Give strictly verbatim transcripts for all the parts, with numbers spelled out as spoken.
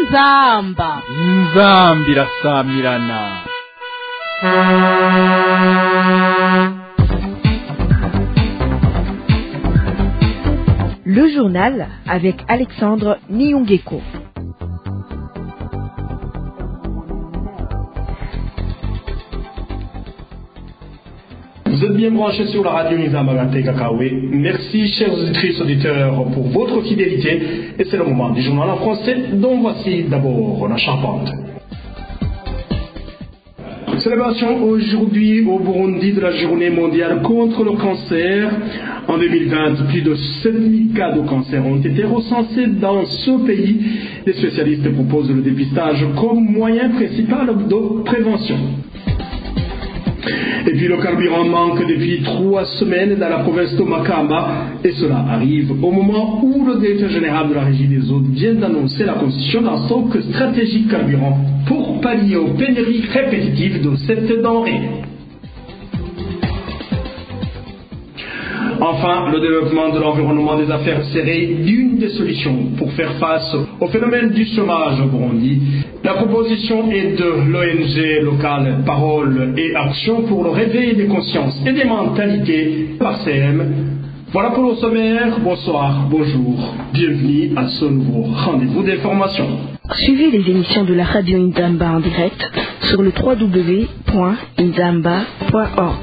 inzamba inzambi irasamirana. Le journal avec Alexandre Niungeko. Vous êtes bien branchés sur la radio Nizamagate Kakawe. Merci, chers auditrices auditeurs, pour votre fidélité. Et c'est le moment du journal en français, dont voici d'abord la charpente. Célébration aujourd'hui au Burundi de la journée mondiale contre le cancer. En deux mille vingt, plus de sept mille cas de cancer ont été recensés dans ce pays. Les spécialistes proposent le dépistage comme moyen principal de prévention. Et puis le carburant manque depuis trois semaines dans la province de Makamba, et cela arrive au moment où le directeur général de la régie des eaux vient d'annoncer la constitution d'un stock stratégique carburant pour pallier aux pénuries répétitives de cette denrée. Enfin, le développement de l'environnement des affaires serait l'une des solutions pour faire face au phénomène du chômage au Burundi. La proposition est de l'O N G locale Parole et Action pour le réveil des consciences et des mentalités par C M. Voilà pour le sommaire. Bonsoir, bonjour, bienvenue à ce nouveau rendez-vous d'information. Suivez les émissions de la radio Inzamba en direct sur le w w w point inzamba point org.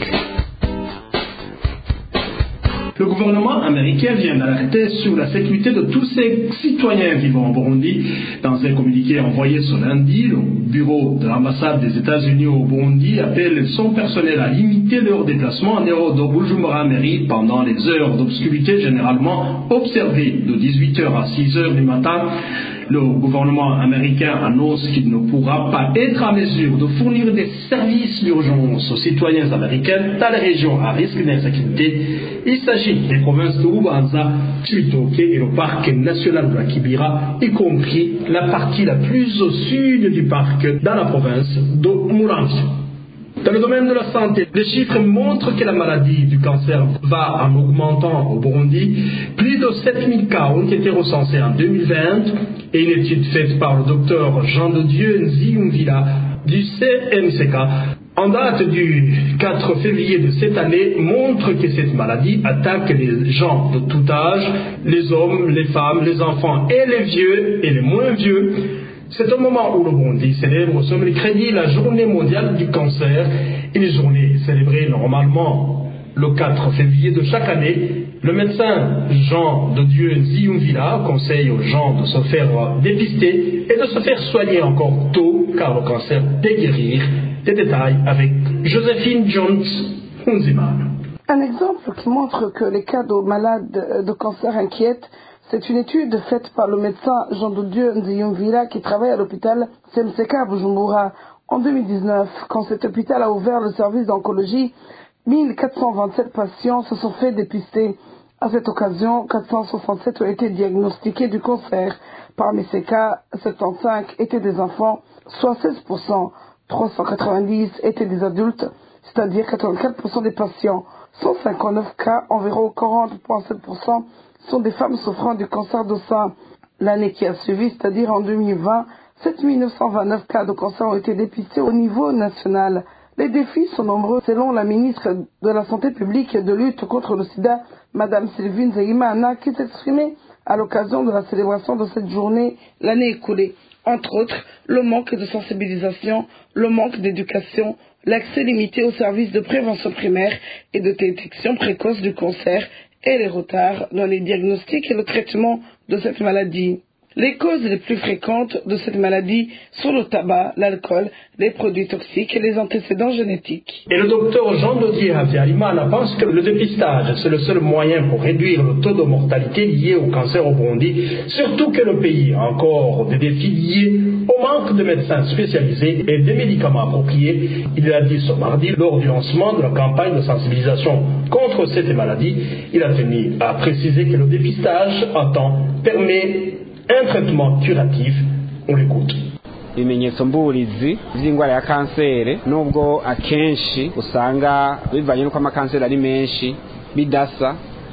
Le gouvernement américain vient d'alerter sur la sécurité de tous ses citoyens vivant au Burundi. Dans un communiqué envoyé ce lundi, le bureau de l'ambassade des États-Unis au Burundi appelle son personnel à limiter leurs déplacements en dehors de Bujumbura-Mairie pendant les heures d'obscurité généralement observées de dix-huit heures à six heures du matin. Le gouvernement américain annonce qu'il ne pourra pas être à mesure de fournir des services d'urgence aux citoyens américains dans les régions à risque d'insécurité. Il s'agit des provinces de Ubanza, Chibitoke et le parc national de la Kibira, y compris la partie la plus au sud du parc dans la province de Muramvya. Dans le domaine de la santé, les chiffres montrent que la maladie du cancer va en augmentant au Burundi. Plus de sept mille cas ont été recensés en deux mille vingt et une étude faite par le docteur Jean de Dieu Nziyumvila du C M C K en date du quatre février de cette année montre que cette maladie attaque les gens de tout âge, les hommes, les femmes, les enfants et les vieux et les moins vieux. C'est au moment où le Burundi célèbre ce mercredi la journée mondiale du cancer, une journée célébrée normalement le quatre février de chaque année. Le médecin Jean de Dieu Nziyumvila conseille aux gens de se faire dépister et de se faire soigner encore tôt car le cancer peut guérir. Des détails avec Joséphine Jones-Hunziman. Un exemple qui montre que les cas de malades de cancer inquiètent, c'est une étude faite par le médecin Jean de Dieu Nziyumvila qui travaille à l'hôpital C M C K à Bujumbura. En deux mille dix-neuf, quand cet hôpital a ouvert le service d'oncologie, mille quatre cent vingt-sept patients se sont fait dépister. À cette occasion, quatre cent soixante-sept ont été diagnostiqués du cancer. Parmi ces cas, soixante-quinze étaient des enfants, soit seize pour cent. trois cent quatre-vingt-dix étaient des adultes, c'est-à-dire quatre-vingt-quatre pour cent des patients. cent cinquante-neuf cas, environ quarante virgule sept pour cent, sont des femmes souffrant du cancer du sein. L'année qui a suivi, c'est-à-dire en deux mille vingt, sept mille neuf cent vingt-neuf cas de cancer ont été dépistés au niveau national. Les défis sont nombreux. Selon la ministre de la Santé publique et de lutte contre le sida, Madame Sylvie Nzeyimana, qui s'exprimait à l'occasion de la célébration de cette journée l'année écoulée. Entre autres, le manque de sensibilisation, le manque d'éducation, l'accès limité aux services de prévention primaire et de détection précoce du cancer et les retards dans les diagnostics et le traitement de cette maladie. Les causes les plus fréquentes de cette maladie sont le tabac, l'alcool, les produits toxiques et les antécédents génétiques. Et le docteur Jean Dodier Habyarimana pense que le dépistage, c'est le seul moyen pour réduire le taux de mortalité lié au cancer au Burundi, surtout que le pays a encore des défis liés au manque de médecins spécialisés et des médicaments appropriés. Il a dit ce mardi lors du lancement de la campagne de sensibilisation contre cette maladie. Il a tenu à préciser que le dépistage à temps permet un traitement curatif. On l'écoute. ibimenyetso mburizi by'indwara ya kanseri nubwo akenshi usanga bivanye n'uko amakanseri ari menshi bidasa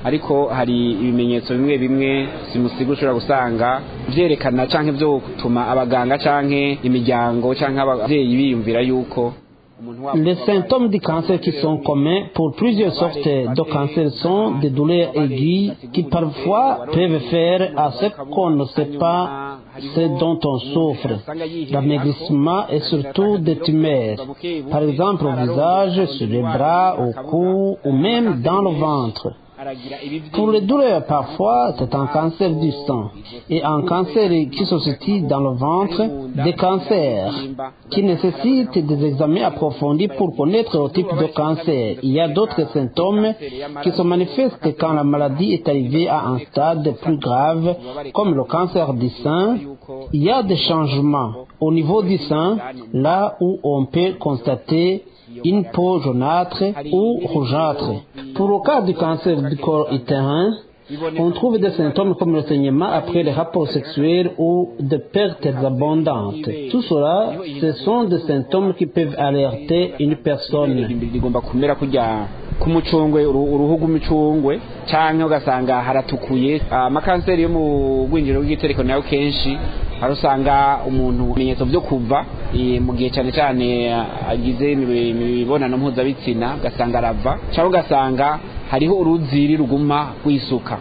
ariko hari ibimenyetso bimwe bimwe simusiga ushobora gusanga vyerekana canke vyo gutuma abaganga canke imiryango canke abavyeyi biyumvira yuko les symptômes du cancer qui sont communs pour plusieurs sortes de cancer sont des douleurs aiguës qui parfois peuvent faire à ce qu'on ne sait pas ce dont on souffre, l'amaigrissement et surtout des tumeurs, par exemple au visage, sur les bras, au cou ou même dans le ventre. Pour les douleurs, parfois, c'est un cancer du sang et un cancer qui se situe dans le ventre, des cancers qui nécessitent des examens approfondis pour connaître le type de cancer. Il y a d'autres symptômes qui se manifestent quand la maladie est arrivée à un stade plus grave, comme le cancer du sein. Il y a des changements au niveau du sein, là où on peut constater une peau jaunâtre ou rougeâtre. Pour le cas du cancer du corps utérin, on trouve des symptômes comme le saignement après les rapports sexuels ou des pertes abondantes. Tout cela, ce sont des symptômes qui peuvent alerter une personne. kumucungwe uruhu rw'umucungwe canke ugasanga haratukuye amakanseri yo mu gwinjiro w'igitereko nayo kenshi harusanga umuntu ibimenyetso byo kuva mu gihe cyane cyane agize imibonano mpuzabitsina ugasanga arava cyangwa ugasanga hariho uruziri ruguma kwisuka.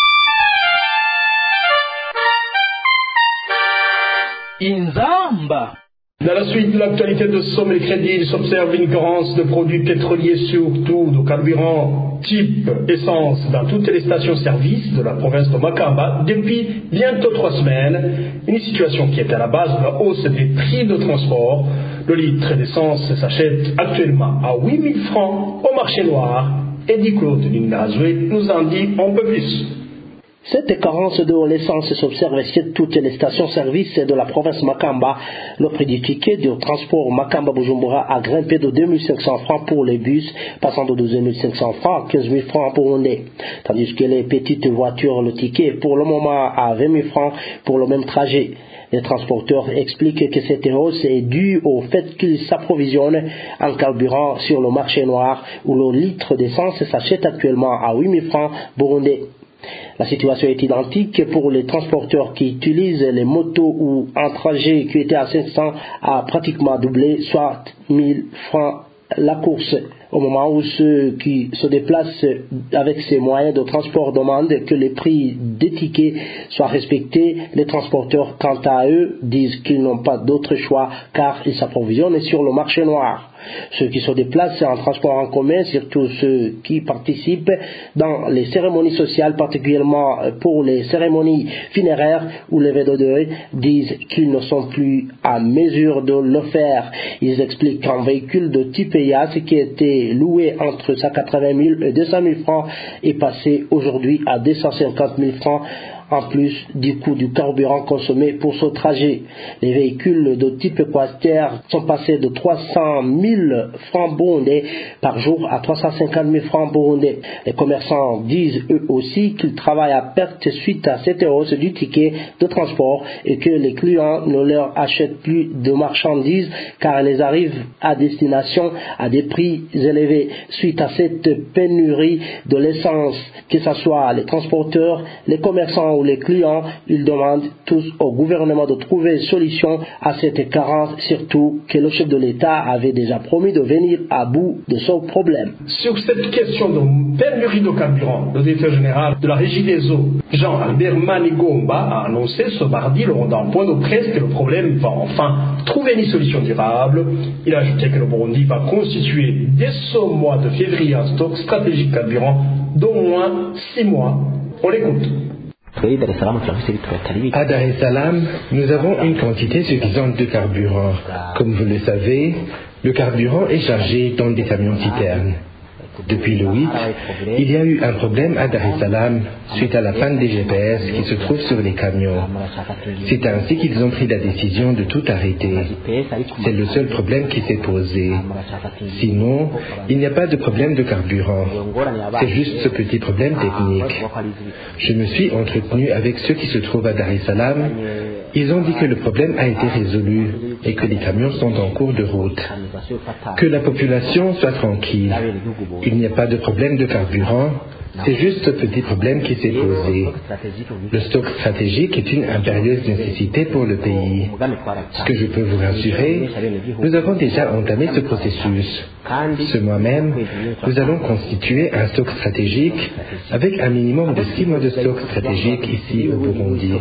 Inzamba. Dans la suite de l'actualité de ce mercredi, il s'observe une carence de produits pétroliers, surtout de carburant type essence, dans toutes les stations-service de la province de Makamba depuis bientôt trois semaines. Une situation qui est à la base de la hausse des prix de transport. Le litre d'essence s'achète actuellement à huit mille francs au marché noir. Eddie Claude Lingazoué nous en dit un peu plus. Cette carence de l'essence s'observe sur toutes les stations-service de la province Makamba. Le prix du ticket de transport Makamba-Bujumbura a grimpé de deux mille cinq cents francs pour les bus, passant de douze mille cinq cents francs à quinze mille francs pour Ondé. Tandis que les petites voitures, le ticket est pour le moment à vingt mille francs pour le même trajet. Les transporteurs expliquent que cette hausse est due au fait qu'ils s'approvisionnent en carburant sur le marché noir où le litre d'essence s'achète actuellement à huit mille francs burundais. La situation est identique pour les transporteurs qui utilisent les motos où un trajet qui était à cinq cents a pratiquement doublé, soit mille francs la course. Au moment où ceux qui se déplacent avec ces moyens de transport demandent que les prix des tickets soient respectés, les transporteurs, quant à eux, disent qu'ils n'ont pas d'autre choix car ils s'approvisionnent sur le marché noir. Ceux qui se déplacent en transport en commun, surtout ceux qui participent dans les cérémonies sociales, particulièrement pour les cérémonies funéraires ou les vœux de deuil, disent qu'ils ne sont plus à mesure de le faire. Ils expliquent qu'un véhicule de type E A S qui était loué entre cent quatre-vingt mille et deux cent mille francs est passé aujourd'hui à deux cent cinquante mille francs, en plus du coût du carburant consommé pour ce trajet. Les véhicules de type Quaster sont passés de trois cent mille francs burundais par jour à trois cent cinquante mille francs burundais. Les commerçants disent eux aussi qu'ils travaillent à perte suite à cette hausse du ticket de transport et que les clients ne leur achètent plus de marchandises car elles arrivent à destination à des prix élevés. Suite à cette pénurie de l'essence, que ce soit les transporteurs, les commerçants ou les clients, ils demandent tous au gouvernement de trouver une solution à cette carence, surtout que le chef de l'État avait déjà promis de venir à bout de ce problème. Sur cette question de pénurie de carburant, le directeur général de la Régie des eaux, Jean-Albert Manigomba, a annoncé ce mardi lors d'un point de presse que le problème va enfin trouver une solution durable. Il a ajouté que le Burundi va constituer dès ce mois de février un stock stratégique carburant d'au moins six mois. On l'écoute. À Dar es Salaam, nous avons une quantité suffisante de carburant. Comme vous le savez, le carburant est chargé dans des camions citernes. Depuis le huit, il y a eu un problème à Dar es Salaam suite à la panne des G P S qui se trouvent sur les camions. C'est ainsi qu'ils ont pris la décision de tout arrêter. C'est le seul problème qui s'est posé. Sinon, il n'y a pas de problème de carburant. C'est juste ce petit problème technique. Je me suis entretenu avec ceux qui se trouvent à Dar es Salaam. Ils ont dit que le problème a été résolu et que les camions sont en cours de route. Que la population soit tranquille. Il n'y a pas de problème de carburant. C'est juste ce petit problème qui s'est posé. Le stock stratégique est une impérieuse nécessité pour le pays. Ce que je peux vous rassurer, nous avons déjà entamé ce processus. Ce mois même, nous allons constituer un stock stratégique avec un minimum de six mois de stock stratégique ici au Burundi.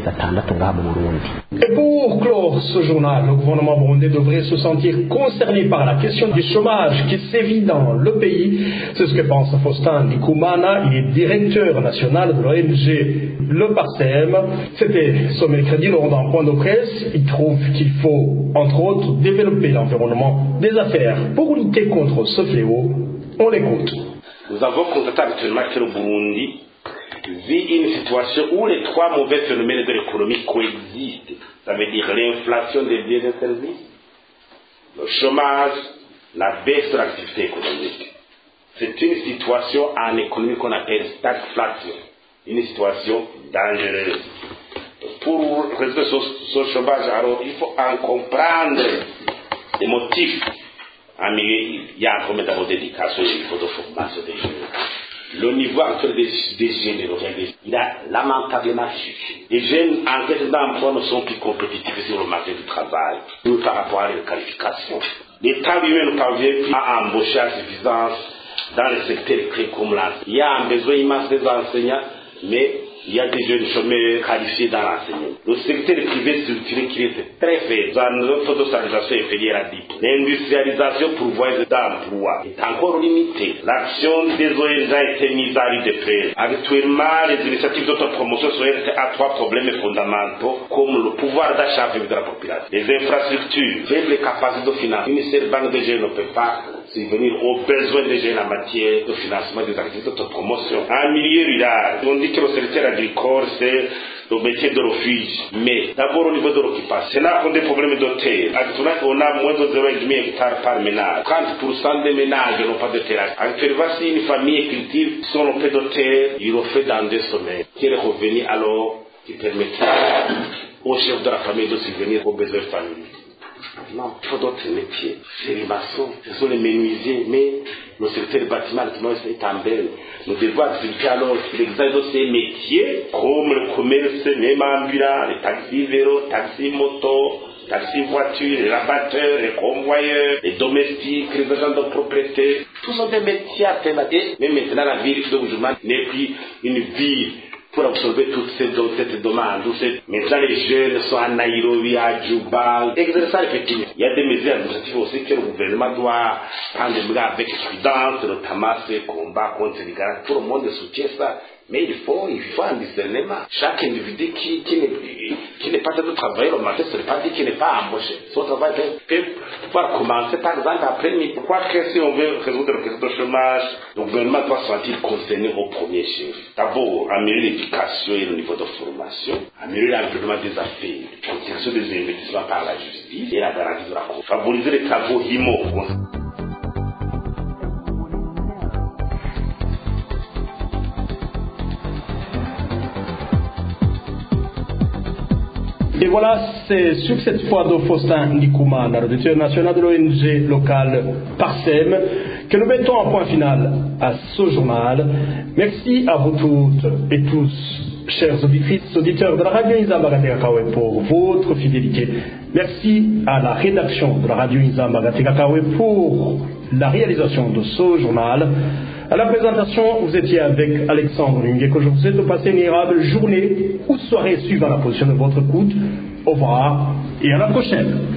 Et pour clore ce journal, le gouvernement burundais devrait se sentir concerné par la question du chômage qui sévit dans le pays. C'est ce que pense Faustin Ndikumana, il est directeur national de l'O N G Le Parsem. C'était ce mercredi lors d'un point de presse. Il trouve qu'il faut, entre autres, développer l'environnement des affaires pour lutter contre ce fléau. On l'écoute. Nous avons constaté actuellement que le Burundi vit une situation où les trois mauvais phénomènes de l'économie coexistent. Ça veut dire l'inflation des biens et services, le chômage, la baisse de l'activité économique. C'est une situation en économie qu'on appelle stagflation, une situation dangereuse. Pour résoudre ce, ce chômage, alors il faut en comprendre les motifs. En milieu, il y a un problème d'abord d'éducation, il faut de formation des jeunes. Le niveau actuel des, des jeunes, il a lamentablement chuté. Les jeunes en quête d'emploi ne sont plus compétitifs sur le marché du travail, nous par rapport à leurs qualifications. L'État lui-même ne parvient plus à embaucher à suffisance dans les secteurs clés comme là. Il y a un besoin immense des enseignants, mais il y a des jeunes chômeurs qualifiés dans l'enseignement. Le secteur privé structuré qui est très faible, notre taux de stabilisation inférieur à dix pour cent. L'industrialisation pourvoyeuse d'emploi est encore limitée. L'action des O N G a été mise à rude épreuve. Actuellement, les initiatives d'autopromotion sont heurtées à trois problèmes fondamentaux, comme le pouvoir d'achat faible de la population, les infrastructures, faibles capacités de finance. Une seule banque de jeunes ne peut pas subvenir aux besoins des jeunes en matière de financement des activités d'autopromotion. En milieu rural, on dit que le secteur agricole, c'est le métier de refuge. Mais d'abord au niveau de l'occupation, c'est là qu'on a des problèmes de terre. Actuellement, on a moins de zéro virgule cinq hectares par ménage. trente pour cent des ménages n'ont pas de terre. Actuellement, si une famille cultive son peu de terre, il le fait dans deux semaines. Quel est revenu alors qui permettra au chef de la famille de subvenir aux besoins familiaux? Non, il faut d'autres métiers. C'est les maçons, ce sont les menuisiers, mais le secteur du bâtiment est en berne. Nous devons accepter alors l'exercice de ces métiers, comme le commerce, même ambulant, les taxis vélos, taxis motos, taxis voitures, les rabatteurs, les convoyeurs, les domestiques, les agents de propriété. Tous sont des métiers alternatifs. Mais maintenant, la ville de Bujumbura n'est plus une ville pour absorber toutes ces cette demande. Maintenant, les jeunes sont à Nairobi, à Juba. Exercer effectivement. Il y a des mesures administratives aussi que le gouvernement doit prendre avec prudence, notamment ces combats contre les garants. Tout le monde soutient ça. Mais il faut, il faut un discernement. Chaque individu qui, qui n'est qui n'est pas de travailler le matin, ce n'est pas dit qu'il n'est pas embauché. Son travail peut pouvoir commencer par exemple après, mais pourquoi que si on veut résoudre la question du chômage, le gouvernement doit se sentir concerné au premier chef. D'abord, améliorer l'éducation et le niveau de formation, améliorer l'environnement des affaires, protection des investissements par la justice et la garantie de la confiance. Favoriser les travaux immobiliers. Et voilà, c'est sur cette fois de Faustin Ndikumana, le directeur national de l'O N G locale Parsem, que nous mettons un point final à ce journal. Merci à vous toutes et tous, chers auditrices, auditeurs de la radio Inzamba Gateka-Kawe, pour votre fidélité. Merci à la rédaction de la radio Inzamba Gateka-Kawe pour la réalisation de ce journal. À la présentation, vous étiez avec Alexandre Linguet, que je vous souhaite de passer une agréable journée ou soirée suivant la position de votre écoute. Au revoir et à la prochaine.